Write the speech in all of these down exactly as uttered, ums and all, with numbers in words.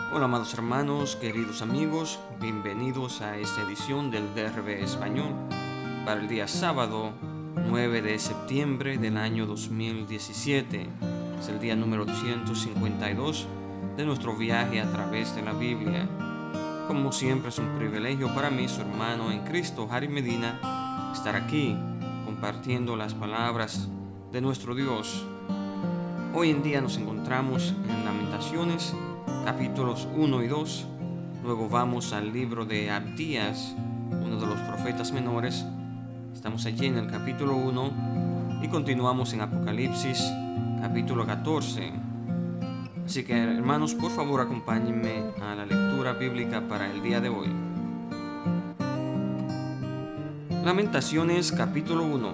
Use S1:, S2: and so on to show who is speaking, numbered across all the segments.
S1: Hola amados hermanos, queridos amigos, bienvenidos a esta edición del D R B Español para el día sábado nueve de septiembre del año dos mil diecisiete. Es el día número ciento cincuenta y dos de nuestro viaje a través de la Biblia. Como siempre es un privilegio para mí, su hermano en Cristo, Harry Medina, estar aquí compartiendo las palabras de nuestro Dios. Hoy en día nos encontramos en Lamentaciones, capítulos uno y dos. Luego vamos al libro de Abdías, uno de los profetas menores. Estamos allí en el capítulo uno y continuamos en Apocalipsis, capítulo catorce. Así que, hermanos, por favor acompáñenme a la lectura bíblica para el día de hoy. Lamentaciones, capítulo uno.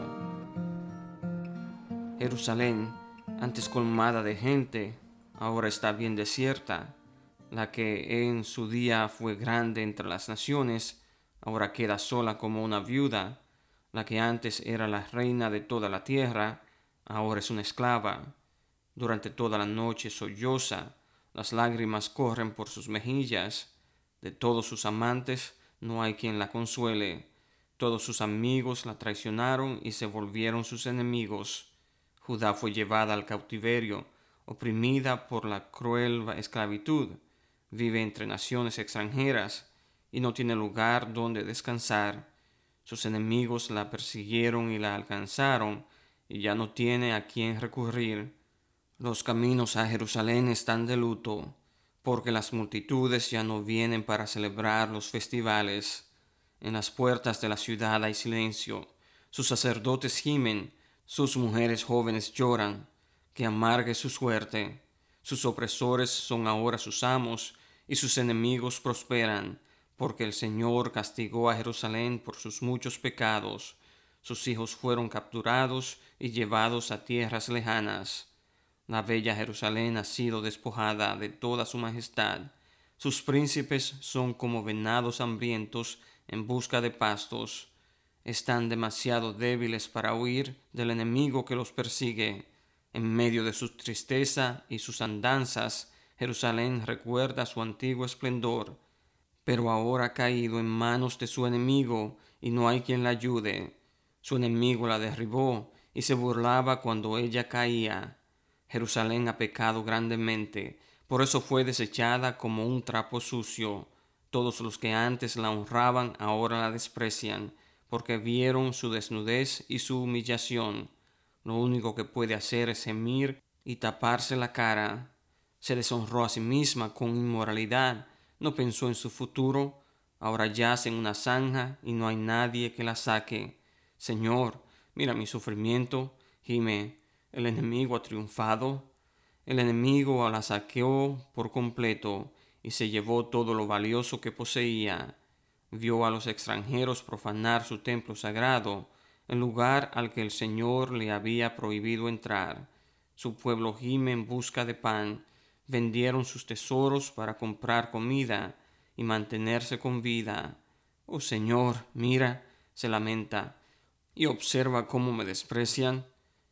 S1: Jerusalén, antes colmada de gente, ahora está bien desierta. La que en su día fue grande entre las naciones, ahora queda sola como una viuda. La que antes era la reina de toda la tierra, ahora es una esclava. Durante toda la noche solloza, las lágrimas corren por sus mejillas. De todos sus amantes no hay quien la consuele. Todos sus amigos la traicionaron y se volvieron sus enemigos. Judá fue llevada al cautiverio, oprimida por la cruel esclavitud. Vive entre naciones extranjeras y no tiene lugar donde descansar. Sus enemigos la persiguieron y la alcanzaron, y ya no tiene a quién recurrir. Los caminos a Jerusalén están de luto, porque las multitudes ya no vienen para celebrar los festivales. En las puertas de la ciudad hay silencio. Sus sacerdotes gimen, sus mujeres jóvenes lloran. Que amargue su suerte. Sus opresores son ahora sus amos, y sus enemigos prosperan, porque el Señor castigó a Jerusalén por sus muchos pecados. Sus hijos fueron capturados y llevados a tierras lejanas. La bella Jerusalén ha sido despojada de toda su majestad. Sus príncipes son como venados hambrientos en busca de pastos. Están demasiado débiles para huir del enemigo que los persigue. En medio de su tristeza y sus andanzas, Jerusalén recuerda su antiguo esplendor, pero ahora ha caído en manos de su enemigo y no hay quien la ayude. Su enemigo la derribó y se burlaba cuando ella caía. Jerusalén ha pecado grandemente, por eso fue desechada como un trapo sucio. Todos los que antes la honraban ahora la desprecian, porque vieron su desnudez y su humillación. Lo único que puede hacer es gemir y taparse la cara. Se deshonró a sí misma con inmoralidad, no pensó en su futuro. Ahora yace en una zanja y no hay nadie que la saque. Señor, mira mi sufrimiento, gime. El enemigo ha triunfado. El enemigo la saqueó por completo y se llevó todo lo valioso que poseía. Vio a los extranjeros profanar su templo sagrado, el lugar al que el Señor le había prohibido entrar. Su pueblo gime en busca de pan. Vendieron sus tesoros para comprar comida y mantenerse con vida. Oh Señor, mira, se lamenta, y observa cómo me desprecian.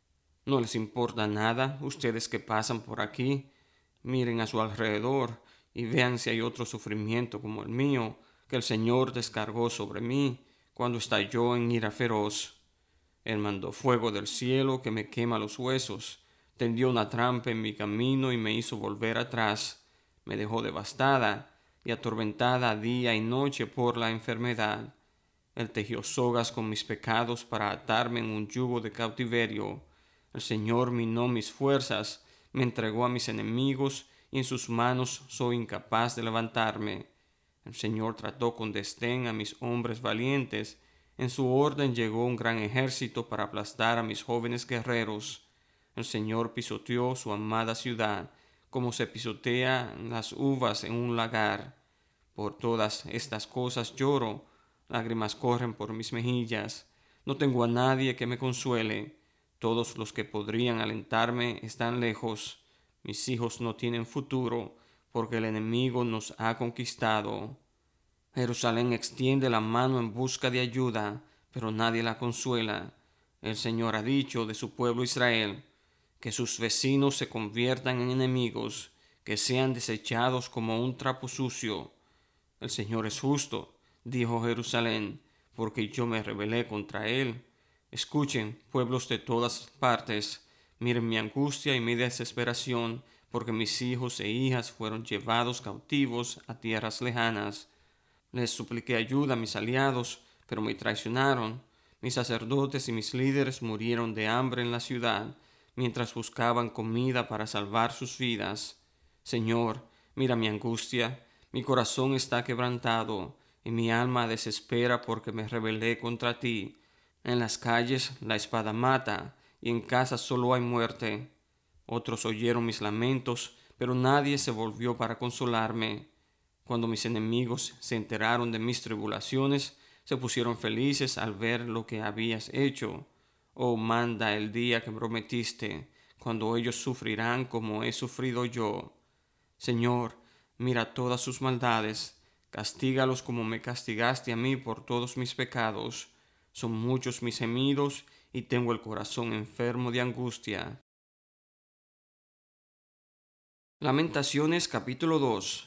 S1: No les importa nada, ustedes que pasan por aquí. Miren a su alrededor y vean si hay otro sufrimiento como el mío, que el Señor descargó sobre mí cuando estalló en ira feroz. Él mandó fuego del cielo que me quema los huesos, tendió una trampa en mi camino y me hizo volver atrás. Me dejó devastada y atormentada día y noche por la enfermedad. Él tejió sogas con mis pecados para atarme en un yugo de cautiverio. El Señor minó mis fuerzas, me entregó a mis enemigos y en sus manos soy incapaz de levantarme. El Señor trató con desdén a mis hombres valientes. En su orden llegó un gran ejército para aplastar a mis jóvenes guerreros. El Señor pisoteó su amada ciudad, como se pisotean las uvas en un lagar. Por todas estas cosas lloro, lágrimas corren por mis mejillas. No tengo a nadie que me consuele. Todos los que podrían alentarme están lejos. Mis hijos no tienen futuro, porque el enemigo nos ha conquistado. Jerusalén extiende la mano en busca de ayuda, pero nadie la consuela. El Señor ha dicho de su pueblo Israel, que sus vecinos se conviertan en enemigos, que sean desechados como un trapo sucio. El Señor es justo, dijo Jerusalén, porque yo me rebelé contra él. Escuchen, pueblos de todas partes, miren mi angustia y mi desesperación, porque mis hijos e hijas fueron llevados cautivos a tierras lejanas. Les supliqué ayuda a mis aliados, pero me traicionaron. Mis sacerdotes y mis líderes murieron de hambre en la ciudad, mientras buscaban comida para salvar sus vidas. Señor, mira mi angustia, mi corazón está quebrantado, y mi alma desespera porque me rebelé contra ti. En las calles la espada mata, y en casa solo hay muerte. Otros oyeron mis lamentos, pero nadie se volvió para consolarme. Cuando mis enemigos se enteraron de mis tribulaciones, se pusieron felices al ver lo que habías hecho. Oh, manda el día que prometiste, cuando ellos sufrirán como he sufrido yo. Señor, mira todas sus maldades, castígalos como me castigaste a mí por todos mis pecados. Son muchos mis gemidos y tengo el corazón enfermo de angustia. Lamentaciones capítulo dos.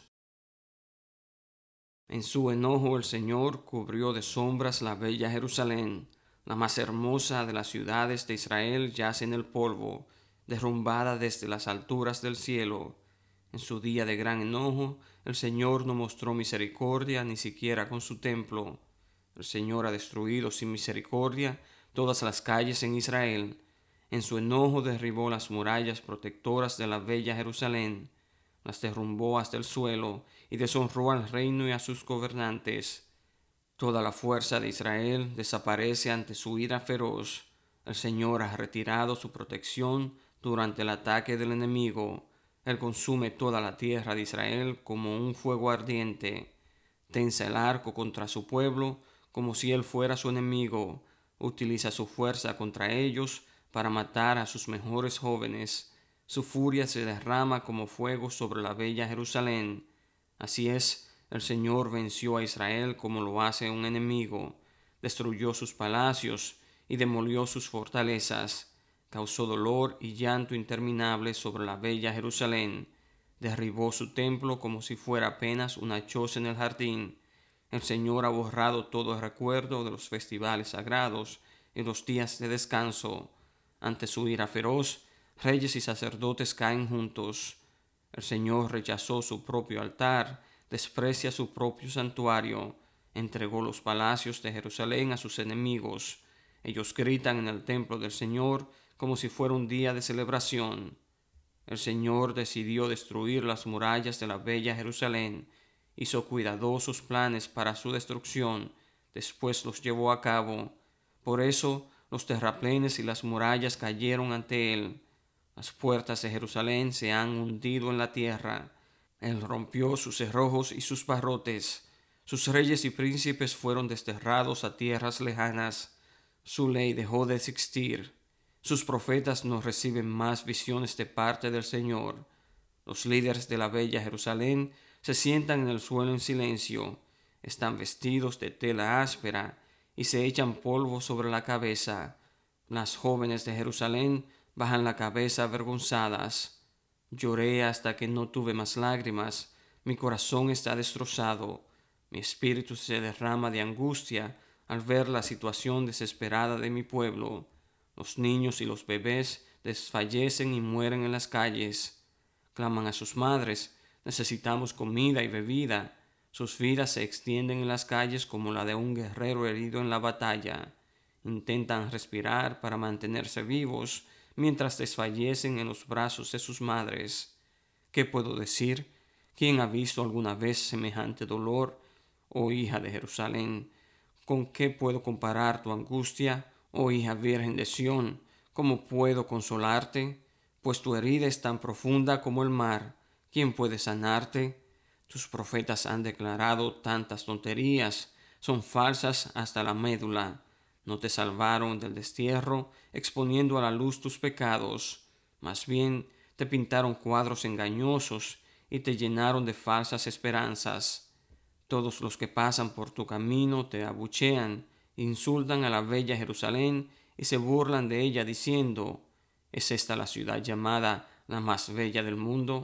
S1: En su enojo el Señor cubrió de sombras la bella Jerusalén. La más hermosa de las ciudades de Israel yace en el polvo, derrumbada desde las alturas del cielo. En su día de gran enojo, el Señor no mostró misericordia ni siquiera con su templo. El Señor ha destruido sin misericordia todas las calles en Israel. En su enojo derribó las murallas protectoras de la bella Jerusalén. Las derrumbó hasta el suelo y deshonró al reino y a sus gobernantes. Toda la fuerza de Israel desaparece ante su ira feroz. El Señor ha retirado su protección durante el ataque del enemigo. Él consume toda la tierra de Israel como un fuego ardiente. Tensa el arco contra su pueblo como si él fuera su enemigo. Utiliza su fuerza contra ellos para matar a sus mejores jóvenes. Su furia se derrama como fuego sobre la bella Jerusalén. Así es, el Señor venció a Israel como lo hace un enemigo. Destruyó sus palacios y demolió sus fortalezas. Causó dolor y llanto interminable sobre la bella Jerusalén. Derribó su templo como si fuera apenas una choza en el jardín. El Señor ha borrado todo el recuerdo de los festivales sagrados y los días de descanso. Ante su ira feroz, reyes y sacerdotes caen juntos. El Señor rechazó su propio altar, desprecia su propio santuario, entregó los palacios de Jerusalén a sus enemigos. Ellos gritan en el templo del Señor como si fuera un día de celebración. El Señor decidió destruir las murallas de la bella Jerusalén, hizo cuidadosos planes para su destrucción, después los llevó a cabo. Por eso los terraplenes y las murallas cayeron ante él. Las puertas de Jerusalén se han hundido en la tierra. Él rompió sus cerrojos y sus barrotes. Sus reyes y príncipes fueron desterrados a tierras lejanas. Su ley dejó de existir. Sus profetas no reciben más visiones de parte del Señor. Los líderes de la bella Jerusalén se sientan en el suelo en silencio. Están vestidos de tela áspera y se echan polvo sobre la cabeza. Las jóvenes de Jerusalén bajan la cabeza avergonzadas. Lloré hasta que no tuve más lágrimas. Mi corazón está destrozado. Mi espíritu se derrama de angustia al ver la situación desesperada de mi pueblo. Los niños y los bebés desfallecen y mueren en las calles. Claman a sus madres: necesitamos comida y bebida. Sus vidas se extienden en las calles como la de un guerrero herido en la batalla. Intentan respirar para mantenerse vivos mientras desfallecen en los brazos de sus madres. ¿Qué puedo decir? ¿Quién ha visto alguna vez semejante dolor, oh hija de Jerusalén? ¿Con qué puedo comparar tu angustia, oh hija virgen de Sión? ¿Cómo puedo consolarte? Pues tu herida es tan profunda como el mar. ¿Quién puede sanarte? Tus profetas han declarado tantas tonterías, son falsas hasta la médula. No te salvaron del destierro, exponiendo a la luz tus pecados. Más bien, te pintaron cuadros engañosos y te llenaron de falsas esperanzas. Todos los que pasan por tu camino te abuchean, insultan a la bella Jerusalén y se burlan de ella diciendo: ¿es esta la ciudad llamada la más bella del mundo?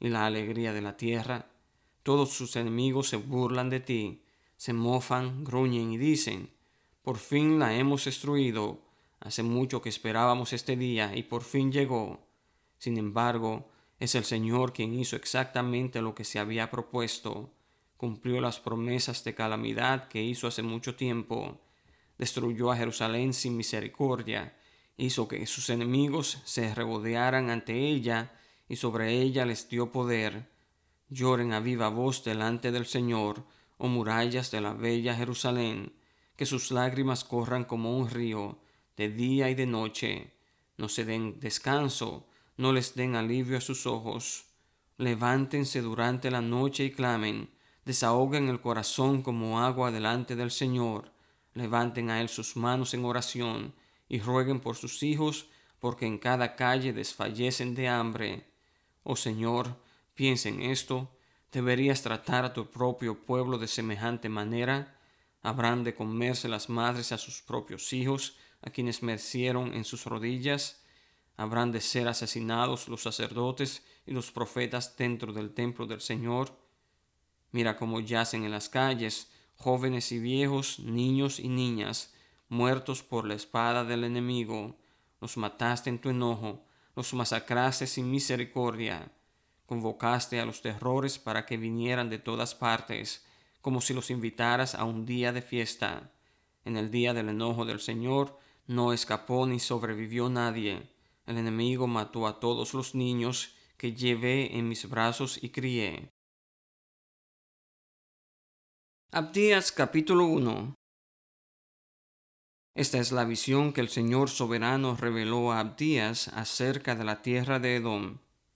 S1: y la alegría de la tierra. Todos sus enemigos se burlan de ti, se mofan, gruñen y dicen: por fin la hemos destruido. Hace mucho que esperábamos este día y por fin llegó. Sin embargo, es el Señor quien hizo exactamente lo que se había propuesto. Cumplió las promesas de calamidad que hizo hace mucho tiempo. Destruyó a Jerusalén sin misericordia. Hizo que sus enemigos se regodearan ante ella y sobre ella les dio poder. Lloren a viva voz delante del Señor, oh murallas de la bella Jerusalén, que sus lágrimas corran como un río, de día y de noche. No se den descanso, no les den alivio a sus ojos. Levántense durante la noche y clamen, desahoguen el corazón como agua delante del Señor. Levanten a Él sus manos en oración y rueguen por sus hijos, porque en cada calle desfallecen de hambre. Oh Señor, piensa en esto. ¿Deberías tratar a tu propio pueblo de semejante manera? ¿Habrán de comerse las madres a sus propios hijos, a quienes mecieron en sus rodillas? ¿Habrán de ser asesinados los sacerdotes y los profetas dentro del templo del Señor? Mira cómo yacen en las calles, jóvenes y viejos, niños y niñas, muertos por la espada del enemigo. Los mataste en tu enojo, los masacraste sin misericordia. Convocaste a los terrores para que vinieran de todas partes, como si los invitaras a un día de fiesta. En el día del enojo del Señor no escapó ni sobrevivió nadie. El enemigo mató a todos los niños que llevé en mis brazos y crié. Abdías capítulo uno. Esta es la visión que el Señor soberano reveló a Abdías acerca de la tierra de Edom.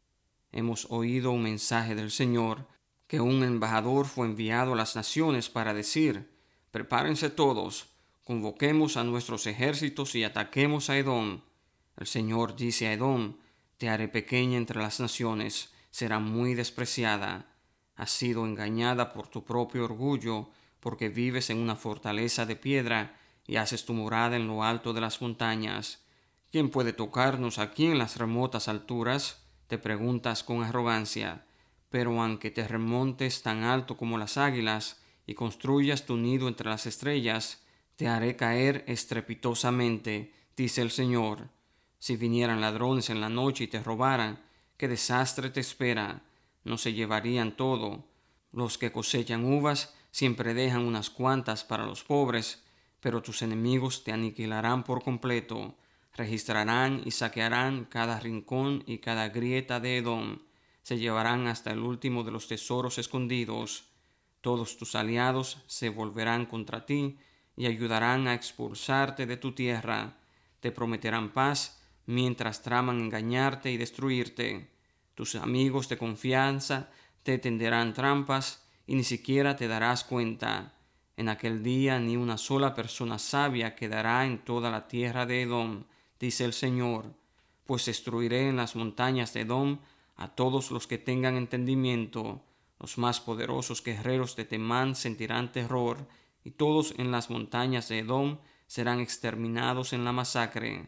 S1: Hemos oído un mensaje del Señor, que un embajador fue enviado a las naciones para decir: prepárense todos, convoquemos a nuestros ejércitos y ataquemos a Edom. El Señor dice a Edom: te haré pequeña entre las naciones, será muy despreciada. Has sido engañada por tu propio orgullo, porque vives en una fortaleza de piedra y haces tu morada en lo alto de las montañas. ¿Quién puede tocarnos aquí en las remotas alturas?, te preguntas con arrogancia. Pero aunque te remontes tan alto como las águilas y construyas tu nido entre las estrellas, te haré caer estrepitosamente, dice el Señor. Si vinieran ladrones en la noche y te robaran, qué desastre te espera. No se llevarían todo. Los que cosechan uvas siempre dejan unas cuantas para los pobres, pero tus enemigos te aniquilarán por completo. Registrarán y saquearán cada rincón y cada grieta de Edom. Se llevarán hasta el último de los tesoros escondidos. Todos tus aliados se volverán contra ti y ayudarán a expulsarte de tu tierra. Te prometerán paz mientras traman engañarte y destruirte. Tus amigos de confianza te tenderán trampas y ni siquiera te darás cuenta. En aquel día ni una sola persona sabia quedará en toda la tierra de Edom, dice el Señor, pues destruiré en las montañas de Edom a todos los que tengan entendimiento. Los más poderosos guerreros de Temán sentirán terror, y todos en las montañas de Edom serán exterminados en la masacre.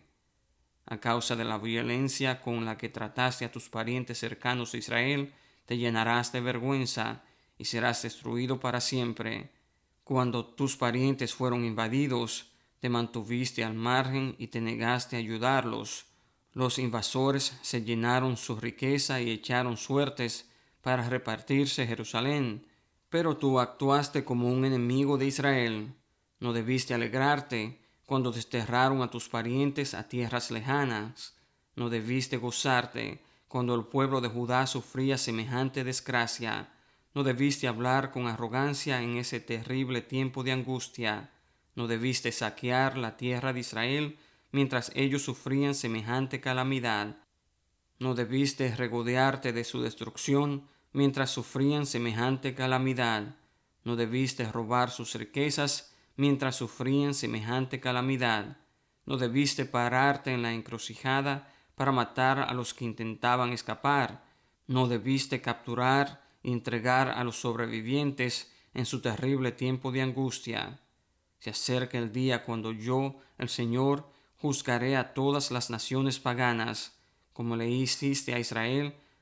S1: A causa de la violencia con la que trataste a tus parientes cercanos de Israel, te llenarás de vergüenza y serás destruido para siempre. Cuando tus parientes fueron invadidos, te mantuviste al margen y te negaste a ayudarlos. Los invasores se llenaron su riqueza y echaron suertes para repartirse Jerusalén, pero tú actuaste como un enemigo de Israel. No debiste alegrarte cuando desterraron a tus parientes a tierras lejanas. No debiste gozarte cuando el pueblo de Judá sufría semejante desgracia. No debiste hablar con arrogancia en ese terrible tiempo de angustia. No debiste saquear la tierra de Israel mientras ellos sufrían semejante calamidad. No debiste regodearte de su destrucción mientras sufrían semejante calamidad. No debiste robar sus riquezas mientras sufrían semejante calamidad. No debiste pararte en la encrucijada para matar a los que intentaban escapar. No debiste capturar y entregar a los sobrevivientes en su terrible tiempo de angustia. Se acerca el día cuando yo, el Señor, juzgaré a todas las naciones paganas. Como le hiciste a Israel,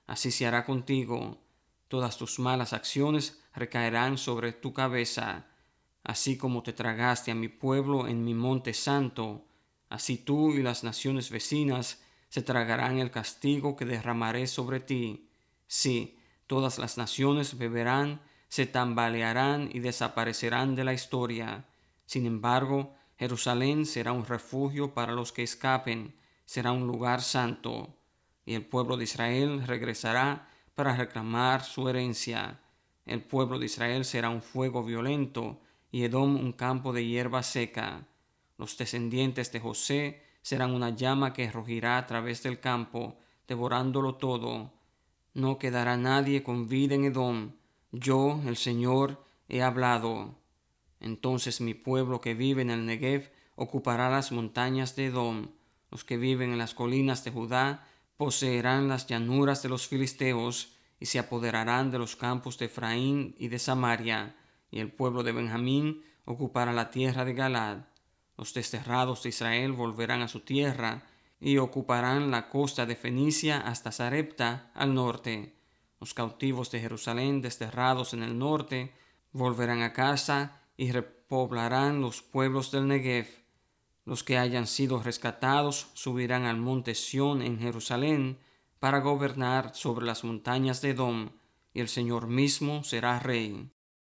S1: así se hará contigo. Todas tus malas acciones recaerán sobre tu cabeza. Así como te tragaste a mi pueblo en mi monte santo, así tú y las naciones vecinas se tragarán el castigo que derramaré sobre ti. Sí, todas las naciones beberán, se tambalearán y desaparecerán de la historia. Sin embargo, Jerusalén será un refugio para los que escapen, será un lugar santo, y el pueblo de Israel regresará para reclamar su herencia. El pueblo de Israel será un fuego violento, y Edom un campo de hierba seca. Los descendientes de José serán una llama que rugirá a través del campo, devorándolo todo. No quedará nadie con vida en Edom. Yo, el Señor, he hablado. Entonces mi pueblo que vive en el Negev ocupará las montañas de Edom. Los que viven en las colinas de Judá poseerán las llanuras de los filisteos y se apoderarán de los campos de Efraín y de Samaria, y el pueblo de Benjamín ocupará la tierra de Galad. Los desterrados de Israel volverán a su tierra y ocuparán la costa de Fenicia hasta Sarepta al norte. Los cautivos de Jerusalén desterrados en el norte volverán a casa y repoblarán los pueblos del Negev. Los que hayan sido rescatados subirán al monte Sión en Jerusalén para gobernar sobre las montañas de Edom, y el Señor mismo será rey.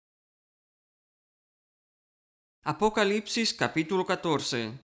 S1: Apocalipsis capítulo catorce.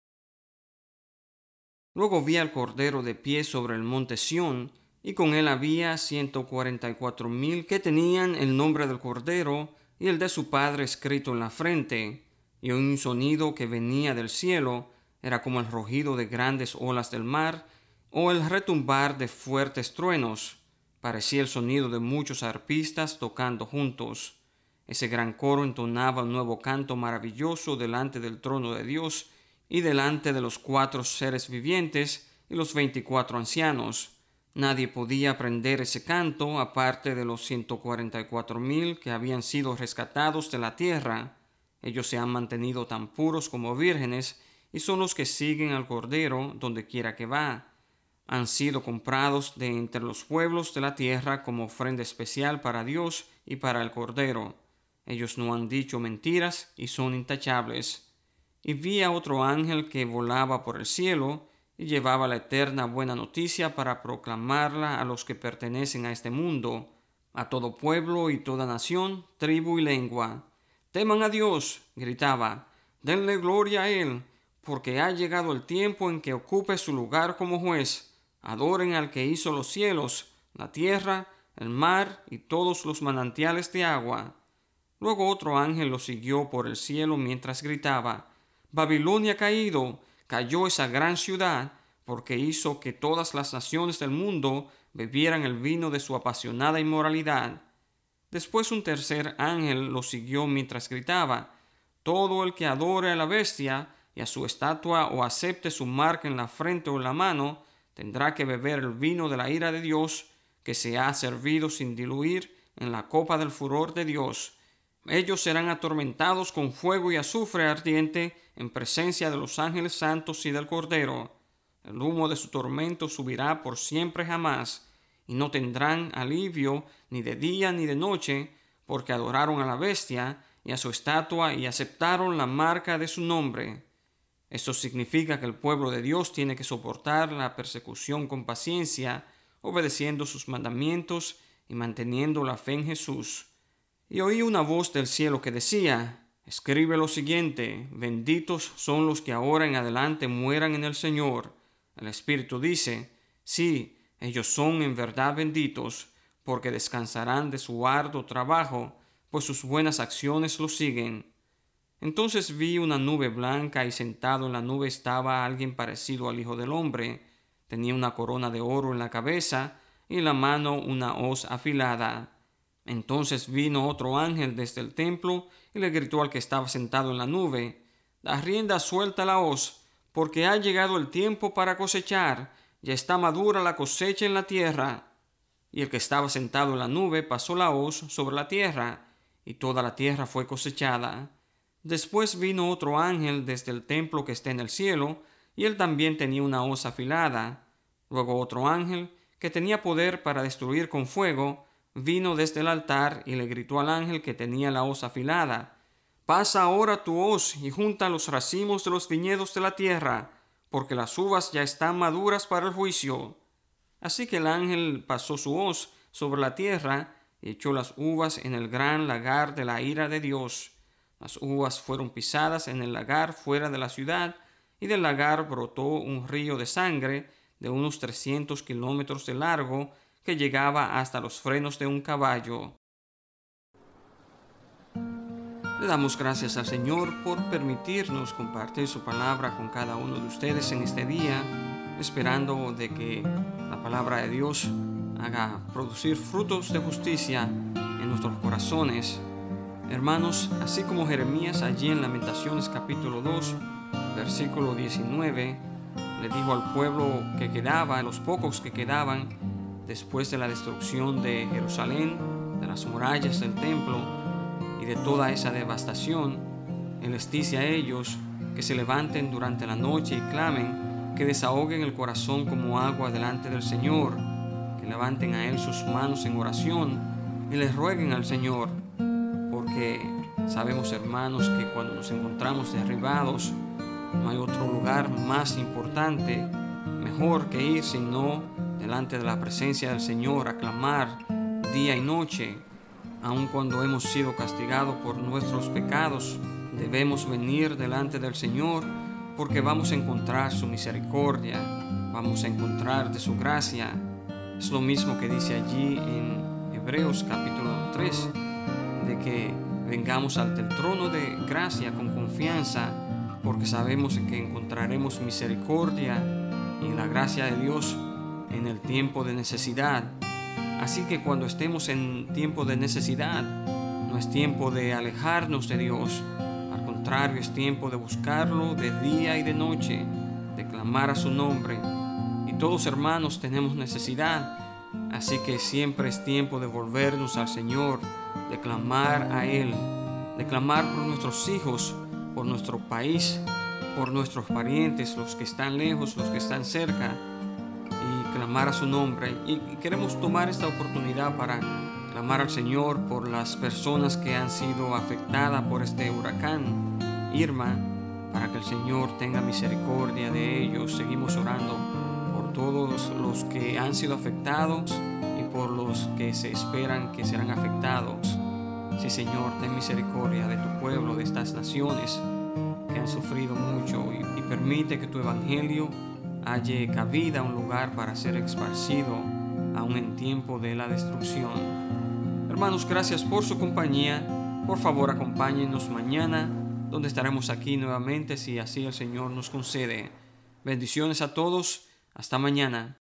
S1: Luego vi al Cordero de pie sobre el monte Sión, y con él había ciento cuarenta y cuatro mil que tenían el nombre del Cordero y el de su Padre escrito en la frente, y un sonido que venía del cielo era como el rugido de grandes olas del mar, o el retumbar de fuertes truenos. Parecía el sonido de muchos arpistas tocando juntos. Ese gran coro entonaba un nuevo canto maravilloso delante del trono de Dios y delante de los cuatro seres vivientes y los veinticuatro ancianos. Nadie podía aprender ese canto aparte de los ciento cuarenta y cuatro mil que habían sido rescatados de la tierra. Ellos se han mantenido tan puros como vírgenes y son los que siguen al Cordero donde quiera que va. Han sido comprados de entre los pueblos de la tierra como ofrenda especial para Dios y para el Cordero. Ellos no han dicho mentiras y son intachables. Y vi a otro ángel que volaba por el cielo y llevaba la eterna buena noticia para proclamarla a los que pertenecen a este mundo, a todo pueblo y toda nación, tribu y lengua. Teman a Dios, gritaba, denle gloria a Él, porque ha llegado el tiempo en que ocupe su lugar como juez. Adoren al que hizo los cielos, la tierra, el mar y todos los manantiales de agua. Luego otro ángel lo siguió por el cielo mientras gritaba, Babilonia ha caído, cayó esa gran ciudad, porque hizo que todas las naciones del mundo bebieran el vino de su apasionada inmoralidad. Después un tercer ángel lo siguió mientras gritaba, todo el que adore a la bestia y a su estatua o acepte su marca en la frente o en la mano, tendrá que beber el vino de la ira de Dios, que se ha servido sin diluir en la copa del furor de Dios. Ellos serán atormentados con fuego y azufre ardiente en presencia de los ángeles santos y del Cordero. El humo de su tormento subirá por siempre jamás, y no tendrán alivio ni de día ni de noche, porque adoraron a la bestia y a su estatua y aceptaron la marca de su nombre. Esto significa que el pueblo de Dios tiene que soportar la persecución con paciencia, obedeciendo sus mandamientos y manteniendo la fe en Jesús. Y oí una voz del cielo que decía, escribe lo siguiente, benditos son los que ahora en adelante mueran en el Señor. El Espíritu dice, sí, ellos son en verdad benditos, porque descansarán de su arduo trabajo, pues sus buenas acciones los siguen. Entonces vi una nube blanca y sentado en la nube estaba alguien parecido al Hijo del Hombre. Tenía una corona de oro en la cabeza y en la mano una hoz afilada. Entonces vino otro ángel desde el templo y le gritó al que estaba sentado en la nube, da rienda suelta a la hoz, porque ha llegado el tiempo para cosechar, ya está madura la cosecha en la tierra. Y el que estaba sentado en la nube pasó la hoz sobre la tierra, y toda la tierra fue cosechada. Después vino otro ángel desde el templo que está en el cielo, y él también tenía una hoz afilada. Luego otro ángel, que tenía poder para destruir con fuego, vino desde el altar y le gritó al ángel que tenía la hoz afilada: «Pasa ahora tu hoz y junta los racimos de los viñedos de la tierra, porque las uvas ya están maduras para el juicio». Así que el ángel pasó su hoz sobre la tierra y echó las uvas en el gran lagar de la ira de Dios. Las uvas fueron pisadas en el lagar fuera de la ciudad, y del lagar brotó un río de sangre de unos trescientos kilómetros de largo que llegaba hasta los frenos de un caballo. Le damos gracias al Señor por permitirnos compartir su palabra con cada uno de ustedes en este día, esperando de que la palabra de Dios haga producir frutos de justicia en nuestros corazones. Hermanos, así como Jeremías allí en Lamentaciones capítulo dos, versículo diecinueve, le dijo al pueblo que quedaba, a los pocos que quedaban, después de la destrucción de Jerusalén, de las murallas del templo y de toda esa devastación, Él les dice a ellos que se levanten durante la noche y clamen, que desahoguen el corazón como agua delante del Señor, que levanten a Él sus manos en oración y les rueguen al Señor, porque sabemos, hermanos, que cuando nos encontramos derribados, no hay otro lugar más importante, mejor que ir sino delante de la presencia del Señor a clamar día y noche. Aun cuando hemos sido castigados por nuestros pecados, debemos venir delante del Señor, porque vamos a encontrar su misericordia, vamos a encontrar de su gracia. Es lo mismo que dice allí en Hebreos capítulo tres, de que vengamos ante el trono de gracia con confianza, porque sabemos que encontraremos misericordia y la gracia de Dios en el tiempo de necesidad. Así que cuando estemos en tiempo de necesidad, no es tiempo de alejarnos de Dios. Al contrario, es tiempo de buscarlo de día y de noche, de clamar a su nombre. Y todos, hermanos, tenemos necesidad. Así que siempre es tiempo de volvernos al Señor, de clamar a Él, de clamar por nuestros hijos, por nuestro país, por nuestros parientes, los que están lejos, los que están cerca, y clamar a su nombre. Y queremos tomar esta oportunidad para clamar al Señor por las personas que han sido afectadas por este huracán Irma, para que el Señor tenga misericordia de ellos. Seguimos orando por todos los que han sido afectados y por los que se esperan que serán afectados. Sí, Señor, ten misericordia de tu pueblo, de estas naciones que han sufrido mucho, y, y permite que tu evangelio halle cabida, un lugar para ser esparcido aún en tiempo de la destrucción. Hermanos, gracias por su compañía. Por favor, acompáñenos mañana, donde estaremos aquí nuevamente si así el Señor nos concede. Bendiciones a todos. Hasta mañana.